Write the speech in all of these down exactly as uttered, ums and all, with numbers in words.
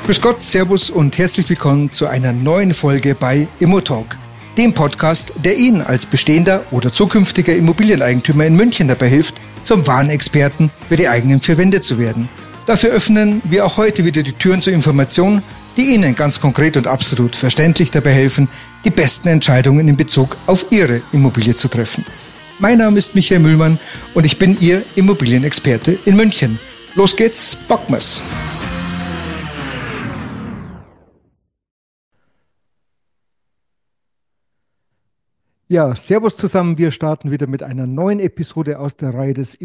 Grüß Gott, Servus und herzlich willkommen zu einer neuen Folge bei ImmoTalk, dem Podcast, der Ihnen als bestehender oder zukünftiger Immobilieneigentümer in München dabei hilft, zum wahren Experten für die eigenen vier Wände zu werden. Dafür öffnen wir auch heute wieder die Türen zur Information, die Ihnen ganz konkret und absolut verständlich dabei helfen, die besten Entscheidungen in Bezug auf Ihre Immobilie zu treffen. Mein Name ist Michael Mühlmann und ich bin Ihr Immobilienexperte in München. Los geht's, bocken wir's! Ja, servus zusammen. Wir starten wieder mit einer neuen Episode aus der Reihe des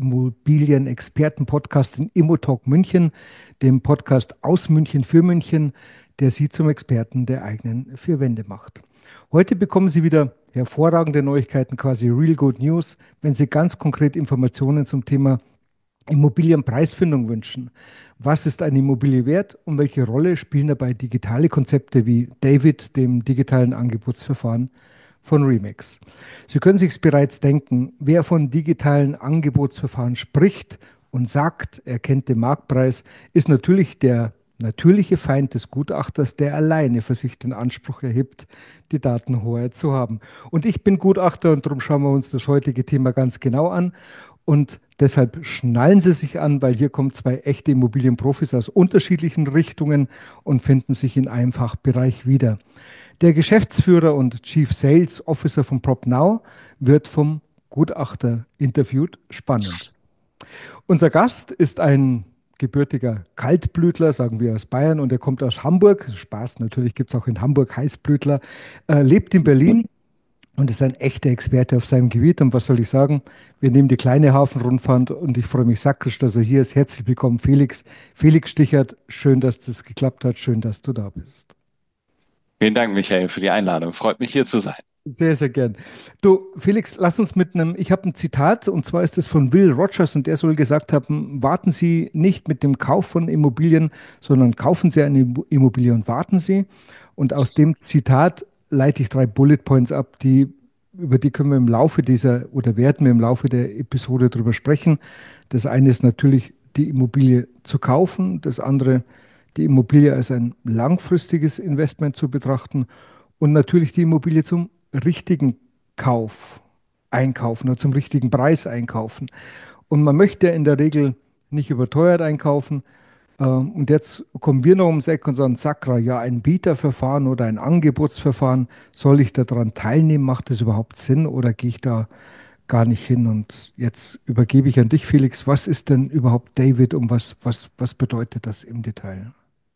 Immobilienexperten-Podcasts in ImmoTalk München, dem Podcast aus München für München, der Sie zum Experten der eigenen vier Wände macht. Heute bekommen Sie wieder hervorragende Neuigkeiten, quasi Real Good News, wenn Sie ganz konkret Informationen zum Thema Immobilienpreisfindung wünschen. Was ist eine Immobilie wert und welche Rolle spielen dabei digitale Konzepte wie David, dem digitalen Angebotsverfahren von Remax? Sie können sich bereits denken, wer von digitalen Angebotsverfahren spricht und sagt, er kennt den Marktpreis, ist natürlich der natürliche Feind des Gutachters, der alleine für sich den Anspruch erhebt, die Datenhoheit zu haben. Und ich bin Gutachter und darum schauen wir uns das heutige Thema ganz genau an. Und deshalb schnallen Sie sich an, weil hier kommen zwei echte Immobilienprofis aus unterschiedlichen Richtungen und finden sich in einem Fachbereich wieder. Der Geschäftsführer und Chief Sales Officer von PropNow wird vom Gutachter interviewt. Spannend. Unser Gast ist ein gebürtiger Kaltblütler, sagen wir aus Bayern, und er kommt aus Hamburg. Spaß, natürlich gibt es auch in Hamburg Heißblütler. Er lebt in Berlin und ist ein echter Experte auf seinem Gebiet. Und was soll ich sagen? Wir nehmen die kleine Hafenrundfahrt und ich freue mich sakrisch, dass er hier ist. Herzlich willkommen, Felix. Felix Stichert, schön, dass das geklappt hat. Schön, dass du da bist. Vielen Dank, Michael, für die Einladung. Freut mich, hier zu sein. Sehr, sehr gern. Du, Felix, lass uns mit einem, ich habe ein Zitat, und zwar ist es von Will Rogers, und der soll gesagt haben, warten Sie nicht mit dem Kauf von Immobilien, sondern kaufen Sie eine Immobilie und warten Sie. Und aus dem Zitat leite ich drei Bullet Points ab, die, über die können wir im Laufe dieser, oder werden wir im Laufe der Episode drüber sprechen. Das eine ist natürlich, die Immobilie zu kaufen. Das andere, die Immobilie als ein langfristiges Investment zu betrachten. Und natürlich die Immobilie zum richtigen Kauf einkaufen oder zum richtigen Preis einkaufen. Und man möchte in der Regel nicht überteuert einkaufen. Ähm, Und jetzt kommen wir noch ums Eck und sagen, Sakra, ja, ein Bieterverfahren oder ein Angebotsverfahren, soll ich daran teilnehmen? Macht das überhaupt Sinn oder gehe ich da gar nicht hin? Und jetzt übergebe ich an dich, Felix. Was ist denn überhaupt David und was, was, was bedeutet das im Detail?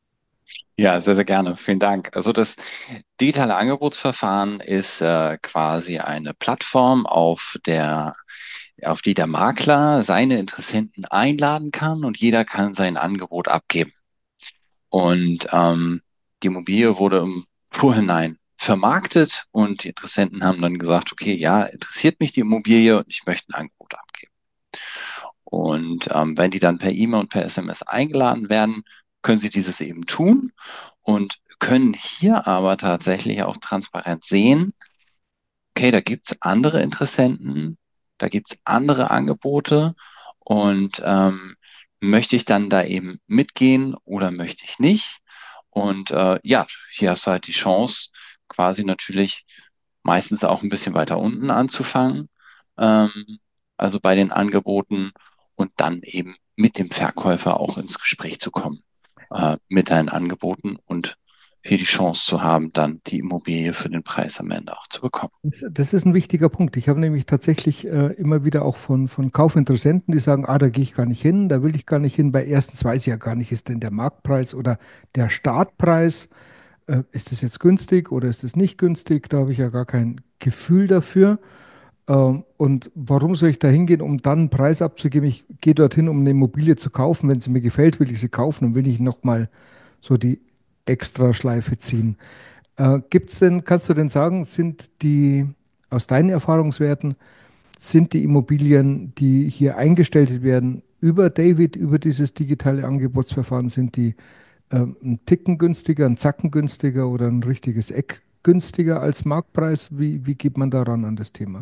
Ja, sehr, sehr gerne. Vielen Dank. Also das digitale Angebotsverfahren ist äh, quasi eine Plattform, auf der, auf die der Makler seine Interessenten einladen kann und jeder kann sein Angebot abgeben. Und ähm, die Immobilie wurde im Vorhinein vermarktet und die Interessenten haben dann gesagt, okay, ja, interessiert mich die Immobilie und ich möchte ein Angebot abgeben. Und ähm, wenn die dann per E-Mail und per S M S eingeladen werden, können sie dieses eben tun und können hier aber tatsächlich auch transparent sehen, okay, da gibt es andere Interessenten, da gibt es andere Angebote und ähm, möchte ich dann da eben mitgehen oder möchte ich nicht? Und äh, ja, hier hast du halt die Chance, quasi natürlich meistens auch ein bisschen weiter unten anzufangen, ähm, also bei den Angeboten und dann eben mit dem Verkäufer auch ins Gespräch zu kommen, äh, mit deinen Angeboten und hier die Chance zu haben, dann die Immobilie für den Preis am Ende auch zu bekommen. Das, das ist ein wichtiger Punkt. Ich habe nämlich tatsächlich äh, immer wieder auch von, von Kaufinteressenten, die sagen, ah, da gehe ich gar nicht hin, da will ich gar nicht hin, weil erstens weiß ich ja gar nicht, ist denn der Marktpreis oder der Startpreis, äh, ist das jetzt günstig oder ist das nicht günstig? Da habe ich ja gar kein Gefühl dafür. Ähm, und warum soll ich da hingehen, um dann einen Preis abzugeben? Ich gehe dorthin, um eine Immobilie zu kaufen. Wenn sie mir gefällt, will ich sie kaufen und will nicht nochmal so die Extraschleife ziehen. Äh, gibt's denn, kannst du denn sagen, sind die, aus deinen Erfahrungswerten, sind die Immobilien, die hier eingestellt werden, über David, über dieses digitale Angebotsverfahren, sind die ähm, ein Ticken günstiger, ein Zacken günstiger oder ein richtiges Eck günstiger als Marktpreis? Wie, wie geht man daran an das Thema?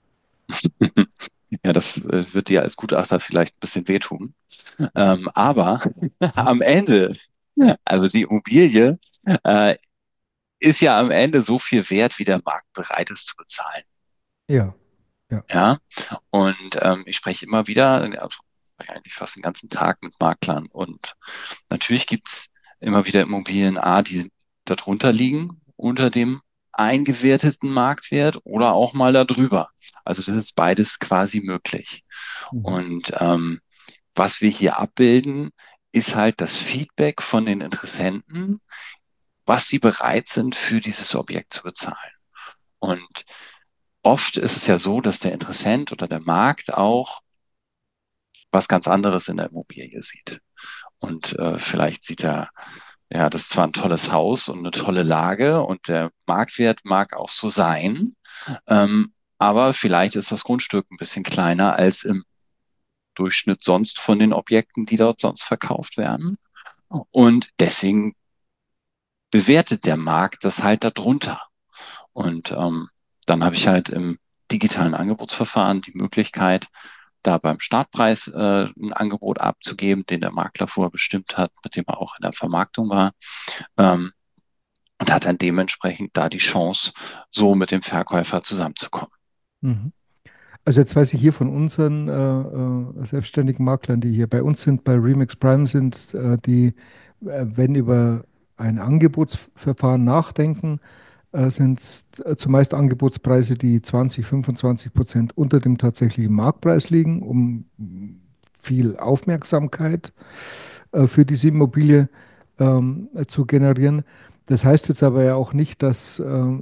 Ja, das äh, wird dir als Gutachter vielleicht ein bisschen wehtun. Ähm, aber am Ende Also die Immobilie äh, ist ja am Ende so viel wert, wie der Markt bereit ist zu bezahlen. Ja, ja. Ja, und ähm, ich spreche immer wieder, also eigentlich fast den ganzen Tag mit Maklern. Und natürlich gibt's immer wieder Immobilien A, die darunter liegen, unter dem eingewerteten Marktwert oder auch mal darüber. Also das ist beides quasi möglich. Mhm. Und ähm, was wir hier abbilden, ist halt das Feedback von den Interessenten, was sie bereit sind, für dieses Objekt zu bezahlen. Und oft ist es ja so, dass der Interessent oder der Markt auch was ganz anderes in der Immobilie sieht. Und äh, vielleicht sieht er, ja, das ist zwar ein tolles Haus und eine tolle Lage und der Marktwert mag auch so sein, ähm, aber vielleicht ist das Grundstück ein bisschen kleiner als im Durchschnitt sonst von den Objekten, die dort sonst verkauft werden. Und deswegen bewertet der Markt das halt darunter. Und ähm, dann habe ich halt im digitalen Angebotsverfahren die Möglichkeit, da beim Startpreis äh, ein Angebot abzugeben, den der Makler vorher bestimmt hat, mit dem er auch in der Vermarktung war, ähm, und hat dann dementsprechend da die Chance, so mit dem Verkäufer zusammenzukommen. Mhm. Also jetzt weiß ich hier von unseren äh, äh, selbstständigen Maklern, die hier bei uns sind, bei Remix Prime sind, äh, die, äh, wenn über ein Angebotsverfahren nachdenken, äh, sind es zumeist Angebotspreise, die zwanzig, fünfundzwanzig Prozent unter dem tatsächlichen Marktpreis liegen, um viel Aufmerksamkeit äh, für diese Immobilie ähm, zu generieren. Das heißt jetzt aber ja auch nicht, dass äh,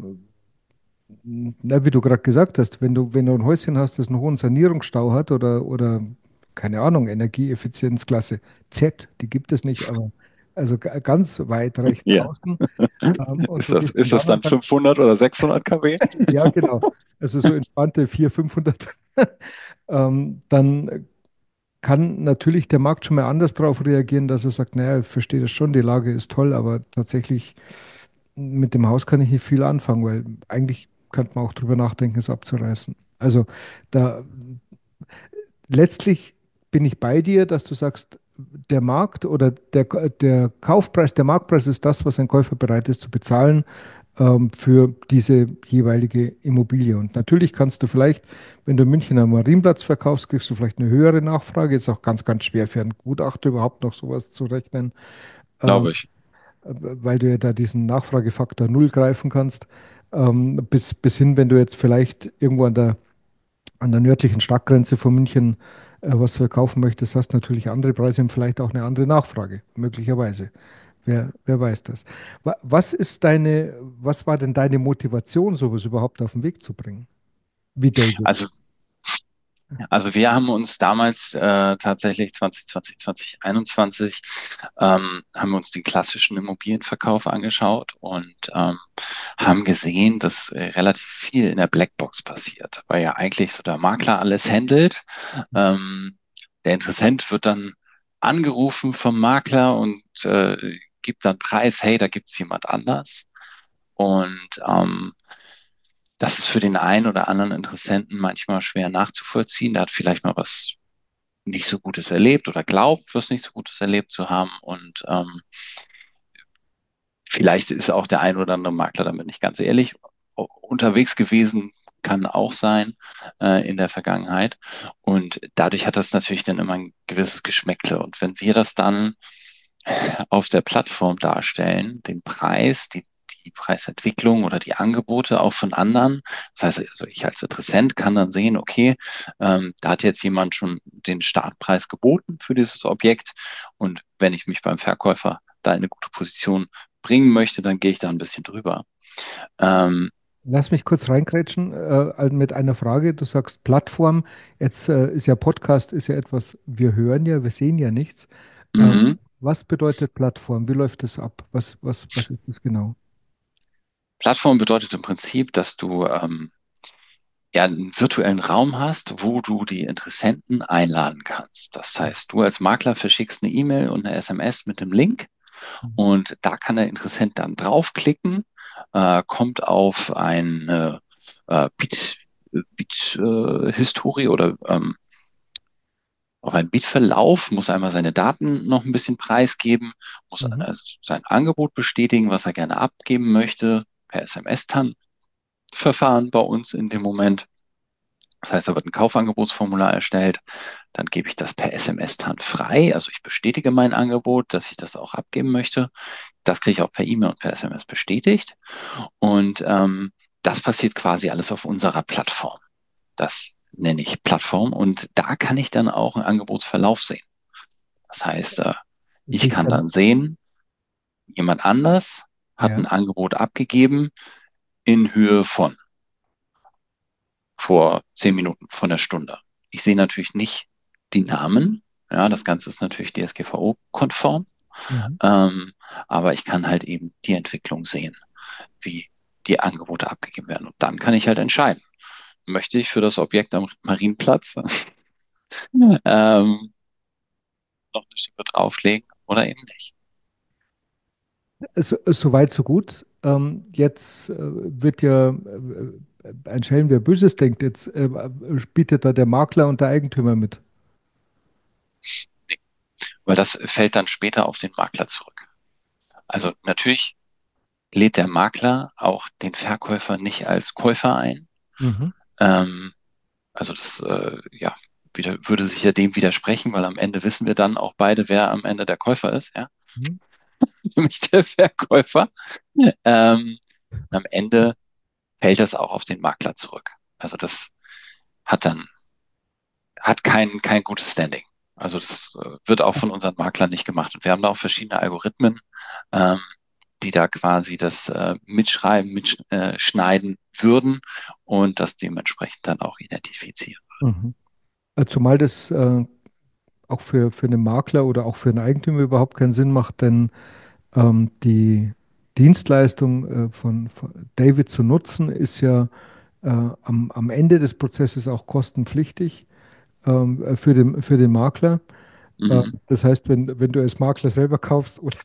na, wie du gerade gesagt hast, wenn du, wenn du ein Häuschen hast, das einen hohen Sanierungsstau hat oder, oder keine Ahnung, Energieeffizienzklasse Z, die gibt es nicht, aber also ga- ganz weit rechts Ja. außen, ähm, und Ist du das, gehst dann ist da das und dann sagst, fünfhundert oder sechshundert kW? ja, genau, also so entspannte vierhundert, fünfhundert, ähm, dann kann natürlich der Markt schon mal anders darauf reagieren, dass er sagt, naja, ich verstehe das schon, die Lage ist toll, aber tatsächlich mit dem Haus kann ich nicht viel anfangen, weil eigentlich könnte man auch drüber nachdenken, es abzureißen. Also da letztlich bin ich bei dir, dass du sagst, der Markt oder der, der Kaufpreis, der Marktpreis ist das, was ein Käufer bereit ist zu bezahlen ähm, für diese jeweilige Immobilie. Und natürlich kannst du vielleicht, wenn du in München am Marienplatz verkaufst, kriegst du vielleicht eine höhere Nachfrage. Ist auch ganz, ganz schwer für einen Gutachter überhaupt noch sowas zu rechnen, ähm, Glaube ich. weil du ja da diesen Nachfragefaktor null greifen kannst. Ähm, bis, bis hin, wenn du jetzt vielleicht irgendwo an der an der nördlichen Stadtgrenze von München äh, was verkaufen möchtest, hast du natürlich andere Preise und vielleicht auch eine andere Nachfrage, möglicherweise. Wer, wer weiß das. Wa- Was ist deine, was war denn deine Motivation, sowas überhaupt auf den Weg zu bringen? Wie David. Also Also wir haben uns damals äh, tatsächlich zwanzig zwanzig, zwanzig einundzwanzig ähm, haben wir uns den klassischen Immobilienverkauf angeschaut und ähm, haben gesehen, dass äh, relativ viel in der Blackbox passiert, weil ja eigentlich so der Makler alles handelt. Ähm, Der Interessent wird dann angerufen vom Makler und äh, gibt dann Preis, hey, da gibt's jemand anders. Und ähm, das ist für den einen oder anderen Interessenten manchmal schwer nachzuvollziehen. Der hat vielleicht mal was nicht so Gutes erlebt oder glaubt, was nicht so Gutes erlebt zu haben. Und ähm, vielleicht ist auch der ein oder andere Makler damit nicht ganz ehrlich unterwegs gewesen, kann auch sein äh, in der Vergangenheit. Und dadurch hat das natürlich dann immer ein gewisses Geschmäckle. Und wenn wir das dann auf der Plattform darstellen, den Preis, die, die Preisentwicklung oder die Angebote auch von anderen. Das heißt, also ich als Interessent kann dann sehen, okay, ähm, da hat jetzt jemand schon den Startpreis geboten für dieses Objekt. Und wenn ich mich beim Verkäufer da in eine gute Position bringen möchte, dann gehe ich da ein bisschen drüber. Ähm, Lass mich kurz reingrätschen äh, mit einer Frage. Du sagst Plattform. Jetzt äh, ist ja Podcast, ist ja etwas, wir hören ja, wir sehen ja nichts. Ähm, mhm. was bedeutet Plattform? Wie läuft das ab? Was, was, was ist das genau? Plattform bedeutet im Prinzip, dass du ähm, ja einen virtuellen Raum hast, wo du die Interessenten einladen kannst. Das heißt, du als Makler verschickst eine E-Mail und eine S M S mit dem Link und da kann der Interessent dann draufklicken, äh, kommt auf eine äh, Biet, Biet, äh, Historie oder ähm, auf einen Bietverlauf, muss einmal seine Daten noch ein bisschen preisgeben, muss Mhm. also sein Angebot bestätigen, was er gerne abgeben möchte, per S M S-Verfahren bei uns in dem Moment. Das heißt, da wird ein Kaufangebotsformular erstellt, dann gebe ich das per S M S-Tan frei, also ich bestätige mein Angebot, dass ich das auch abgeben möchte. Das kriege ich auch per E-Mail und per S M S bestätigt. Und ähm, das passiert quasi alles auf unserer Plattform. Das nenne ich Plattform und da kann ich dann auch einen Angebotsverlauf sehen. Das heißt, äh, ich Sich kann dann, dann sehen, jemand anders hat ein ja. Angebot abgegeben in Höhe von vor zehn Minuten, von der Stunde. Ich sehe natürlich nicht die Namen. Ja, das Ganze ist natürlich D S G V O-konform, Mhm. ähm, aber ich kann halt eben die Entwicklung sehen, wie die Angebote abgegeben werden. Und dann kann ich halt entscheiden, möchte ich für das Objekt am Marienplatz ähm, noch eine Schippe drauflegen oder eben nicht. So, soweit, so gut. Ähm, jetzt äh, wird ja äh, ein Schelm, wer Böses denkt, jetzt äh, bietet da der Makler und der Eigentümer mit. Weil das fällt dann später auf den Makler zurück. Also natürlich lädt der Makler auch den Verkäufer nicht als Käufer ein. Mhm. Ähm, also das äh, ja, wieder, würde sich ja dem widersprechen, weil am Ende wissen wir dann auch beide, wer am Ende der Käufer ist, ja, Mhm. nämlich der Verkäufer. Ähm, am Ende fällt das auch auf den Makler zurück. Also das hat dann hat kein, kein gutes Standing. Also das äh, wird auch von unseren Maklern nicht gemacht. Und wir haben da auch verschiedene Algorithmen, ähm, die da quasi das äh, mitschreiben, mitschneiden würden und das dementsprechend dann auch identifizieren. Mhm. Äh, Zumal das äh, auch für, für einen Makler oder auch für einen Eigentümer überhaupt keinen Sinn macht, denn ähm, die Dienstleistung äh, von, von David zu nutzen ist ja äh, am, am Ende des Prozesses auch kostenpflichtig ähm, äh, für den, für den Makler. Äh, Mhm. das heißt, wenn, wenn du als Makler selber kaufst oder,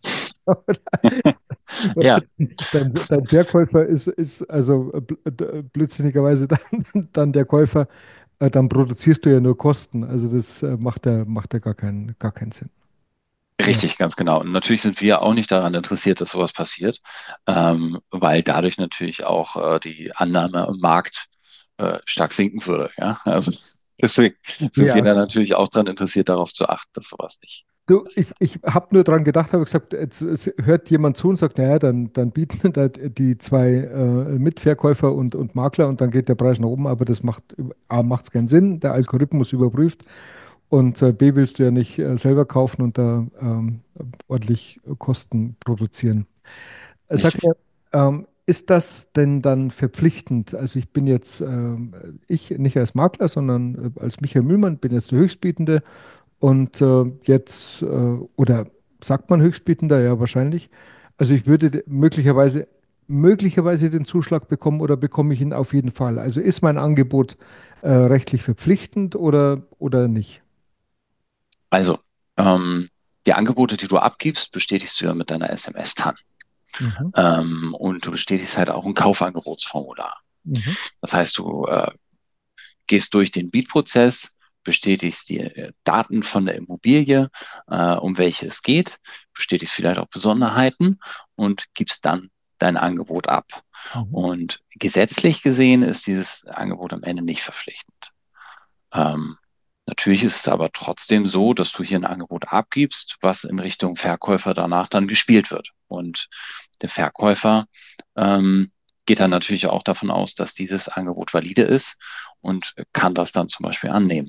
oder Ja, dein, dein Verkäufer ist, ist also äh, bl- äh, blödsinnigerweise dann, dann der Käufer, äh, dann produzierst du ja nur Kosten. Also das äh, macht ja, macht ja gar keinen, gar keinen Sinn. Ja, richtig, ganz genau. Und natürlich sind wir auch nicht daran interessiert, dass sowas passiert, ähm, weil dadurch natürlich auch äh, die Annahme am Markt äh, stark sinken würde. Ja, also deswegen sind wir ja. da natürlich auch daran interessiert, darauf zu achten, dass sowas nicht Du, ich, passiert. ich habe nur dran gedacht, habe gesagt, jetzt, es hört jemand zu und sagt, naja, dann, dann bieten da die zwei äh, Mitverkäufer und, und Makler und dann geht der Preis nach oben, aber das macht A, macht es keinen Sinn, der Algorithmus überprüft und äh, B, willst du ja nicht äh, selber kaufen und da ähm, ordentlich Kosten produzieren. Äh, Sag Richtig. mir, ähm, ist das denn dann verpflichtend? Also ich bin jetzt, ähm, ich nicht als Makler, sondern äh, als Michael Mühlmann, bin jetzt der Höchstbietende und äh, jetzt, äh, oder sagt man Höchstbietender? Ja, wahrscheinlich. Also ich würde de- möglicherweise, möglicherweise den Zuschlag bekommen oder bekomme ich ihn auf jeden Fall. Also ist mein Angebot äh, rechtlich verpflichtend oder, oder nicht? Also, ähm, die Angebote, die du abgibst, bestätigst du ja mit deiner S M S-Tan. Mhm. Ähm, und du bestätigst halt auch ein Kaufangebotsformular. Mhm. Das heißt, du äh, gehst durch den Bietprozess, bestätigst die äh, Daten von der Immobilie, äh, um welche es geht, bestätigst vielleicht auch Besonderheiten und gibst dann dein Angebot ab. Mhm. Und gesetzlich gesehen ist dieses Angebot am Ende nicht verpflichtend. Ähm, Natürlich ist es aber trotzdem so, dass du hier ein Angebot abgibst, was in Richtung Verkäufer danach dann gespielt wird. Und der Verkäufer ähm, geht dann natürlich auch davon aus, dass dieses Angebot valide ist und kann das dann zum Beispiel annehmen.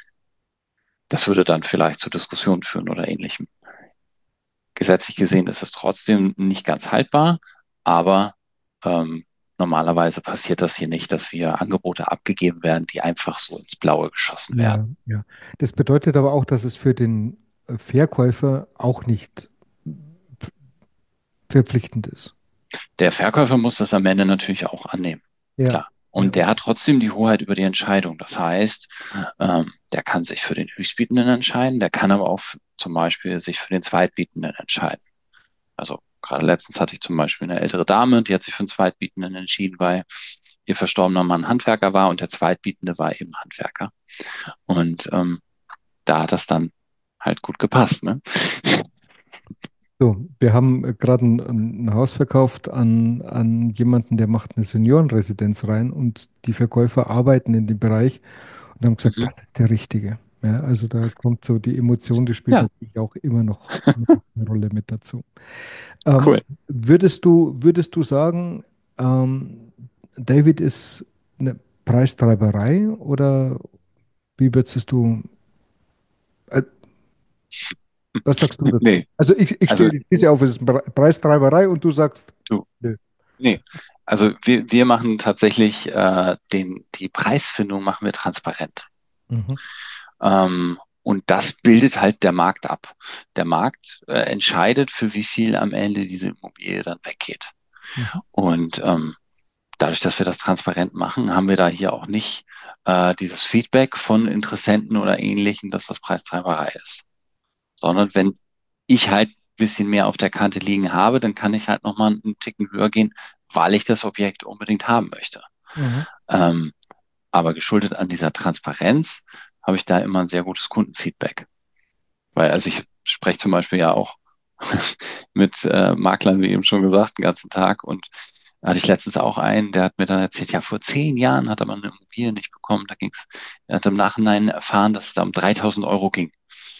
Das würde dann vielleicht zu Diskussionen führen oder ähnlichem. Gesetzlich gesehen ist es trotzdem nicht ganz haltbar, aber ähm, normalerweise passiert das hier nicht, dass wir Angebote abgegeben werden, die einfach so ins Blaue geschossen werden. Ja, ja. Das bedeutet aber auch, dass es für den äh, Verkäufer auch nicht verpflichtend ist. Der Verkäufer muss das am Ende natürlich auch annehmen. Ja, Klar. ja. Und der hat trotzdem die Hoheit über die Entscheidung. Das heißt, ähm, der kann sich für den Höchstbietenden entscheiden, der kann aber auch f- zum Beispiel sich für den Zweitbietenden entscheiden. Also gerade letztens hatte ich zum Beispiel eine ältere Dame, die hat sich für den Zweitbietenden entschieden, weil ihr verstorbener Mann Handwerker war und der Zweitbietende war eben Handwerker. Und ähm, da hat das dann halt gut gepasst, ne? So, wir haben äh, gerade ein, ein Haus verkauft an, an jemanden, der macht eine Seniorenresidenz rein und die Verkäufer arbeiten in dem Bereich und haben gesagt, Mhm. das ist der Richtige. Ja, also da kommt so die Emotion, die spielt Ja, natürlich auch immer noch, immer noch eine Rolle mit dazu. Ähm, cool. würdest du, würdest du sagen, ähm, David ist eine Preistreiberei oder wie würdest du, äh, was sagst du dazu? Nee, Also ich, ich also stehe ich auf, es ist Pre- Preistreiberei und du sagst, du, nö. nee. Also wir, wir machen tatsächlich äh, den, die Preisfindung machen wir transparent. Mhm. Ähm, und das bildet halt der Markt ab. Der Markt äh, entscheidet, für wie viel am Ende diese Immobilie dann weggeht. Mhm. Und ähm, dadurch, dass wir das transparent machen, haben wir da hier auch nicht äh, dieses Feedback von Interessenten oder Ähnlichen, dass das Preistreiberei ist. Sondern wenn ich halt ein bisschen mehr auf der Kante liegen habe, dann kann ich halt nochmal einen Ticken höher gehen, weil ich das Objekt unbedingt haben möchte. Mhm. Ähm, aber geschuldet an dieser Transparenz habe ich da immer ein sehr gutes Kundenfeedback. Weil, also ich spreche zum Beispiel ja auch mit äh, Maklern, wie eben schon gesagt, den ganzen Tag. Und da hatte ich letztens auch einen, der hat mir dann erzählt, ja, vor zehn Jahren hat er mal eine Immobilie nicht bekommen. Da ging's, er hat im Nachhinein erfahren, dass es da um dreitausend Euro ging.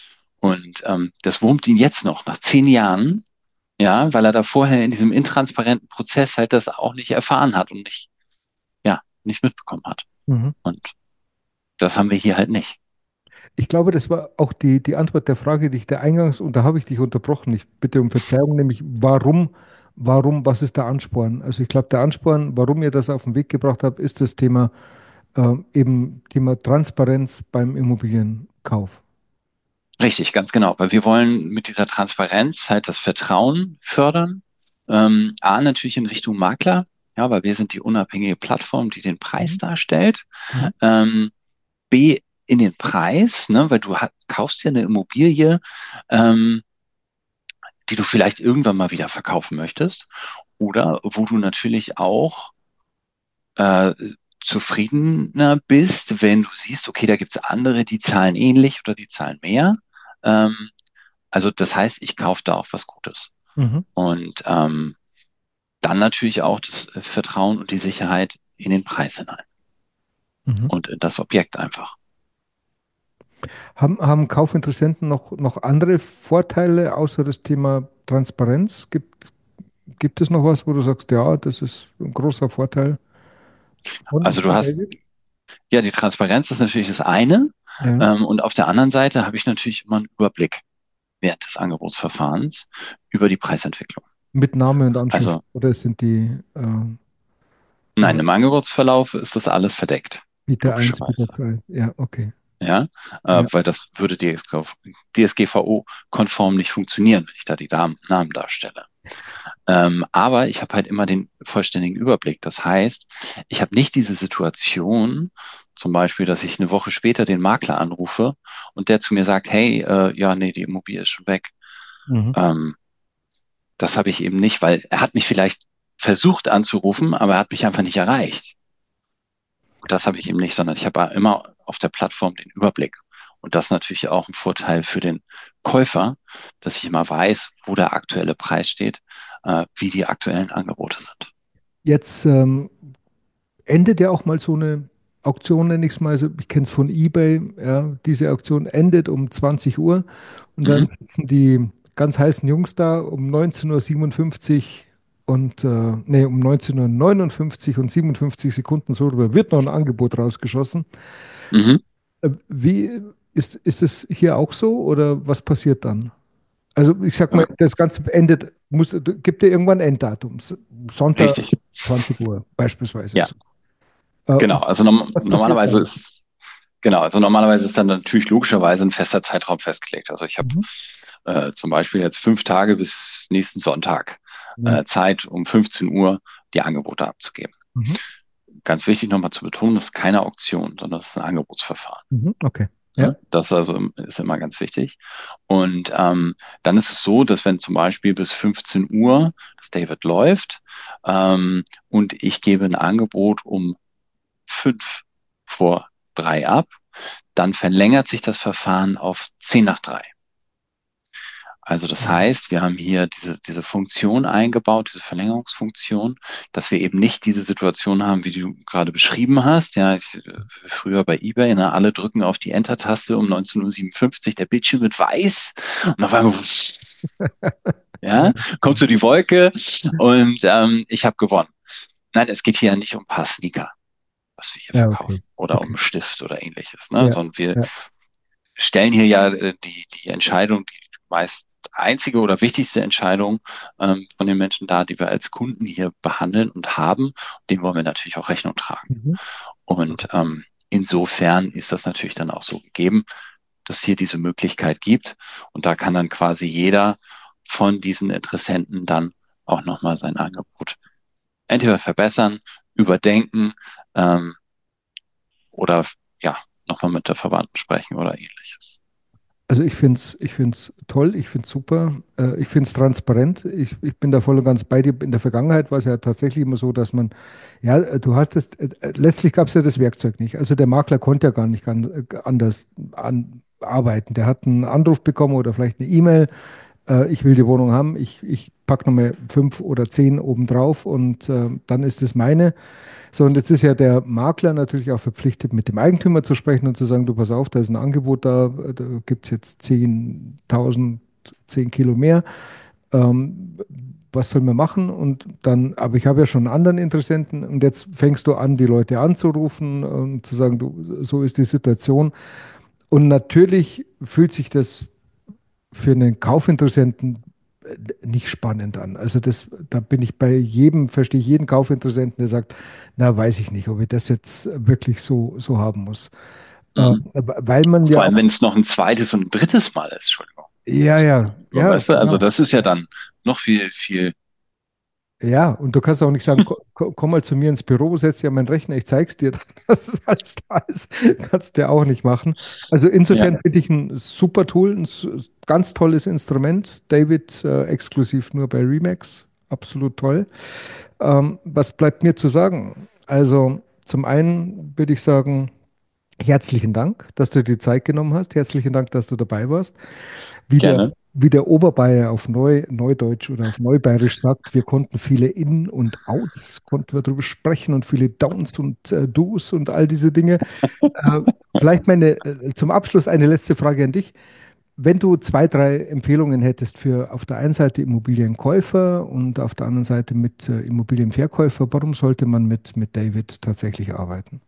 Und ähm, das wurmt ihn jetzt noch, nach zehn Jahren, ja, weil er da vorher in diesem intransparenten Prozess halt das auch nicht erfahren hat und nicht, ja, nicht mitbekommen hat. Mhm. Und das haben wir hier halt nicht. Ich glaube, das war auch die, die Antwort der Frage, die ich da eingangs, und da habe ich dich unterbrochen. Ich bitte um Verzeihung, nämlich warum, warum, was ist der Ansporn? Also ich glaube, der Ansporn, warum ihr das auf den Weg gebracht habt, ist das Thema ähm, eben Thema Transparenz beim Immobilienkauf. Richtig, ganz genau. Weil wir wollen mit dieser Transparenz halt das Vertrauen fördern. Ähm, A, natürlich in Richtung Makler, ja, weil wir sind die unabhängige Plattform, die den Preis Mhm. darstellt. Mhm. Ähm, B, in den Preis, ne, weil du ha- kaufst ja eine Immobilie, ähm, die du vielleicht irgendwann mal wieder verkaufen möchtest. Oder wo du natürlich auch äh, zufriedener bist, wenn du siehst, okay, da gibt es andere, die zahlen ähnlich oder die zahlen mehr. Ähm, also das heißt, ich kaufe da auch was Gutes. Mhm. Und ähm, dann natürlich auch das Vertrauen und die Sicherheit in den Preis hinein Mhm. und in das Objekt einfach. Haben, haben Kaufinteressenten noch, noch andere Vorteile außer das Thema Transparenz? Gibt, gibt es noch was, wo du sagst, ja, das ist ein großer Vorteil von, Also du von hast, David? ja, die Transparenz ist natürlich das eine. Ja. Ähm, und auf der anderen Seite habe ich natürlich immer einen Überblick während des Angebotsverfahrens über die Preisentwicklung. Mit Name und Anschrift Also oder sind die äh, nein, äh, im Angebotsverlauf ist das alles verdeckt, Bieter eins, Bieter logischerweise. zwei? Ja, okay. Ja, äh, Ja. weil das würde D S G V O-konform nicht funktionieren, wenn ich da die Namen, Namen darstelle. Ähm, aber ich habe halt immer den vollständigen Überblick. Das heißt, ich habe nicht diese Situation, zum Beispiel, dass ich eine Woche später den Makler anrufe und der zu mir sagt, hey, äh, ja, nee, die Immobilie ist schon weg. Mhm. Ähm, das habe ich eben nicht, weil er hat mich vielleicht versucht anzurufen, aber er hat mich einfach nicht erreicht. Das habe ich eben nicht, sondern ich habe immer auf der Plattform den Überblick. Und das ist natürlich auch ein Vorteil für den Käufer, dass ich immer weiß, wo der aktuelle Preis steht, äh, wie die aktuellen Angebote sind. Jetzt ähm, endet ja auch mal so eine Auktion, nenne ich es mal. Also ich kenne es von eBay. Ja, diese Auktion endet um zwanzig Uhr und Mhm, dann sitzen die ganz heißen Jungs da um neunzehn Uhr siebenundfünfzig und äh, nee, um neunzehn Uhr neunundfünfzig und siebenundfünfzig Sekunden so rüber wird noch ein Angebot rausgeschossen. mhm. Äh, wie ist, ist es hier auch so oder was passiert dann? Also ich sag mal, Also das Ganze endet, muss, gibt ja irgendwann ein Enddatum. S- Sonntag richtig. zwanzig Uhr beispielsweise. Ja, So. Äh, genau. Also norm was passiert normalerweise dann? ist genau, also normalerweise ist dann natürlich logischerweise ein fester Zeitraum festgelegt. Also ich habe Mhm. äh, zum Beispiel jetzt fünf Tage bis nächsten Sonntag Ja. äh, Zeit, um fünfzehn Uhr die Angebote abzugeben. Mhm. Ganz wichtig nochmal zu betonen, das ist keine Auktion, sondern das ist ein Angebotsverfahren. Mhm. Okay. Ja. Ne? Das also im- ist immer ganz wichtig. Und ähm, dann ist es so, dass wenn zum Beispiel bis fünfzehn Uhr das David läuft ähm, und ich gebe ein Angebot um fünf vor drei ab, dann verlängert sich das Verfahren auf zehn nach drei. Also das Mhm. heißt, wir haben hier diese, diese Funktion eingebaut, diese Verlängerungsfunktion, dass wir eben nicht diese Situation haben, wie du gerade beschrieben hast. Ja, ich, äh, früher bei eBay, ne, alle drücken auf die Enter-Taste um neunzehn Uhr siebenundfünfzig, der Bildschirm wird weiß und auf einmal, ja, kommt so die Wolke und ähm, ich habe gewonnen. Nein, es geht hier ja nicht um ein paar Sneaker, was wir hier Ja, verkaufen, okay. oder um Okay. einen Stift oder ähnliches, ne, Ja, sondern wir ja. stellen hier ja äh, die, die Entscheidung, die meist einzige oder wichtigste Entscheidung ähm, von den Menschen dar, die wir als Kunden hier behandeln und haben. Dem wollen wir natürlich auch Rechnung tragen. Mhm. Und ähm, insofern ist das natürlich dann auch so gegeben, dass es hier diese Möglichkeit gibt. Und da kann dann quasi jeder von diesen Interessenten dann auch nochmal sein Angebot entweder verbessern, überdenken ähm, oder ja, nochmal mit der Verwandten sprechen oder ähnliches. Also ich finde es ich find's toll, ich finde es super, äh, ich finde es transparent. Ich, ich bin da voll und ganz bei dir. In der Vergangenheit war es ja tatsächlich immer so, dass man, ja, äh, du hast es, äh, äh, letztlich gab es ja das Werkzeug nicht. Also der Makler konnte ja gar nicht ganz, äh, anders an, arbeiten. Der hat einen Anruf bekommen oder vielleicht eine E-Mail, äh, ich will die Wohnung haben, ich, ich packe nochmal fünf oder zehn obendrauf und äh, dann ist es meine. So, und jetzt ist ja der Makler natürlich auch verpflichtet, mit dem Eigentümer zu sprechen und zu sagen, du pass auf, da ist ein Angebot da, da gibt es jetzt zehntausend, zehn Kilo mehr. Ähm, was soll man machen? Und dann, aber ich habe ja schon einen anderen Interessenten und jetzt fängst du an, die Leute anzurufen und zu sagen, du, so ist die Situation. Und natürlich fühlt sich das für einen Kaufinteressenten äh, nicht spannend an. Also das, da bin ich bei jedem, verstehe ich jeden Kaufinteressenten, der sagt, na, weiß ich nicht, ob ich das jetzt wirklich so, so haben muss. Äh, Mhm. weil man ja Vor allem, auch, wenn es noch ein zweites und ein drittes Mal ist, Entschuldigung. ja, ja, ja, Weißt du, also genau. das ist ja dann noch viel, viel, Ja, und du kannst auch nicht sagen, ko- ko- komm mal zu mir ins Büro, setz dich an meinen Rechner, ich zeig's dir, dass es alles da ist. Kannst du ja auch nicht machen. Also ja, insofern finde ich ein super Tool, ein s- ganz tolles Instrument. David, äh, exklusiv nur bei Remax, absolut toll. Ähm, was bleibt mir zu sagen? Also zum einen würde ich sagen, herzlichen Dank, dass du dir die Zeit genommen hast. Herzlichen Dank, dass du dabei warst. Wie der, gerne. wie der Oberbayer auf Neu, Neudeutsch oder auf Neubayerisch sagt, wir konnten viele In- und Outs, konnten wir darüber sprechen und viele Downs und äh, Do's und all diese Dinge. Äh, vielleicht meine, äh, zum Abschluss eine letzte Frage an dich. Wenn du zwei, drei Empfehlungen hättest für auf der einen Seite Immobilienkäufer und auf der anderen Seite mit äh, Immobilienverkäufer, warum sollte man mit, mit David tatsächlich arbeiten?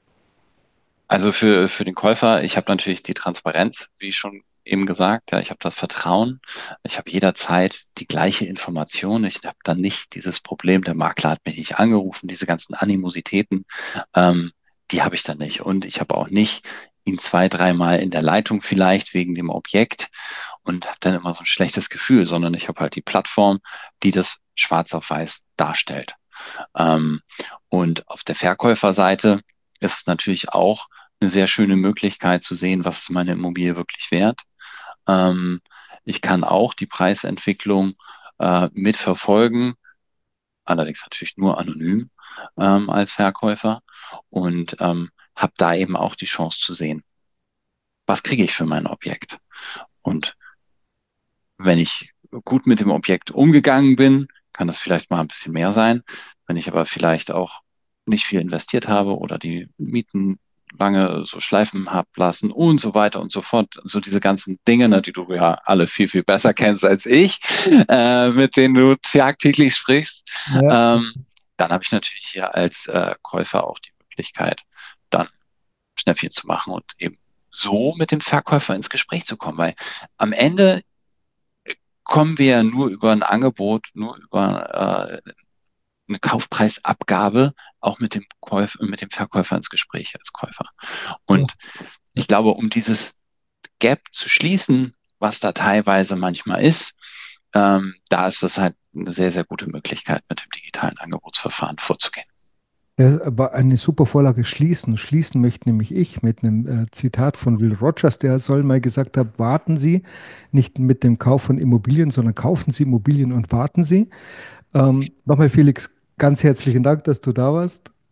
Also für, für den Käufer, ich habe natürlich die Transparenz, wie schon eben gesagt, ja, ich habe das Vertrauen, ich habe jederzeit die gleiche Information, ich habe dann nicht dieses Problem, der Makler hat mich nicht angerufen, diese ganzen Animositäten, ähm, die habe ich dann nicht. Und ich habe auch nicht ihn zwei, dreimal in der Leitung vielleicht wegen dem Objekt und habe dann immer so ein schlechtes Gefühl, sondern ich habe halt die Plattform, die das schwarz auf weiß darstellt. Ähm, und auf der Verkäuferseite ist es natürlich auch eine sehr schöne Möglichkeit zu sehen, was ist meine Immobilie wirklich wert. Ähm, ich kann auch die Preisentwicklung äh, mitverfolgen, allerdings natürlich nur anonym ähm, als Verkäufer und ähm, habe da eben auch die Chance zu sehen, was kriege ich für mein Objekt. Und wenn ich gut mit dem Objekt umgegangen bin, kann das vielleicht mal ein bisschen mehr sein. Wenn ich aber vielleicht auch nicht viel investiert habe oder die Mieten lange so schleifen habe lassen und so weiter und so fort. So diese ganzen Dinge, ne, die du ja alle viel, viel besser kennst als ich, äh, mit denen du tagtäglich sprichst. Ja. Ähm, dann habe ich natürlich hier als äh, Käufer auch die Möglichkeit, dann Schnäppchen zu machen und eben so mit dem Verkäufer ins Gespräch zu kommen. Weil am Ende kommen wir ja nur über ein Angebot, nur über äh, eine Kaufpreisabgabe auch mit dem Käuf mit dem Verkäufer ins Gespräch als Käufer. Ja. Und ich glaube, um dieses Gap zu schließen, was da teilweise manchmal ist, ähm, da ist das halt eine sehr, sehr gute Möglichkeit, mit dem digitalen Angebotsverfahren vorzugehen. Ja, aber eine super Vorlage schließen. Schließen möchte nämlich ich mit einem äh, Zitat von Will Rogers, der soll mal gesagt haben, warten Sie nicht mit dem Kauf von Immobilien, sondern kaufen Sie Immobilien und warten Sie. Ähm, nochmal, Felix, ganz herzlichen Dank, dass du da warst.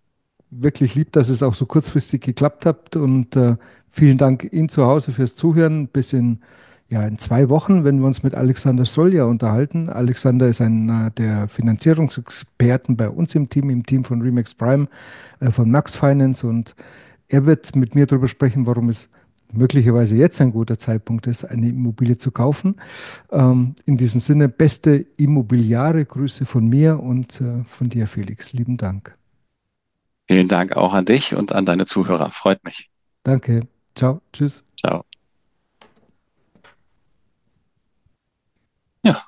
wirklich lieb, dass es auch so kurzfristig geklappt hat und äh, vielen Dank Ihnen zu Hause fürs Zuhören. Bis in, ja, in zwei Wochen, wenn wir uns mit Alexander Solja unterhalten. Alexander ist einer der Finanzierungsexperten bei uns im Team, im Team von Remax Prime, äh, von Max Finance, und er wird mit mir darüber sprechen, warum es möglicherweise jetzt ein guter Zeitpunkt ist, eine Immobilie zu kaufen. Ähm, in diesem Sinne, beste Immobiliare Grüße von mir und äh, von dir, Felix. Lieben Dank. Vielen Dank auch an dich und an deine Zuhörer. Freut mich. Danke. Ciao. Tschüss. Ciao. Ja.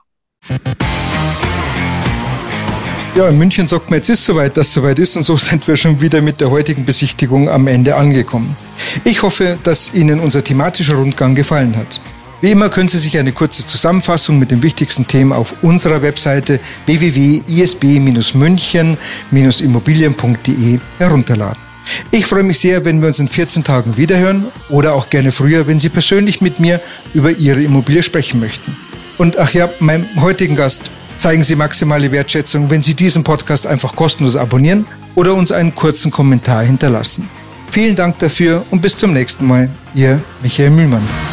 Ja, in München sagt man, jetzt ist soweit, dass soweit ist, und so sind wir schon wieder mit der heutigen Besichtigung am Ende angekommen. Ich hoffe, dass Ihnen unser thematischer Rundgang gefallen hat. Wie immer können Sie sich eine kurze Zusammenfassung mit den wichtigsten Themen auf unserer Webseite w w w punkt i s b münchen immobilien punkt d e herunterladen. Ich freue mich sehr, wenn wir uns in vierzehn Tagen wiederhören oder auch gerne früher, wenn Sie persönlich mit mir über Ihre Immobilie sprechen möchten. Und ach ja, meinem heutigen Gast zeigen Sie maximale Wertschätzung, wenn Sie diesen Podcast einfach kostenlos abonnieren oder uns einen kurzen Kommentar hinterlassen. Vielen Dank dafür und bis zum nächsten Mal. Ihr Michael Mühlmann.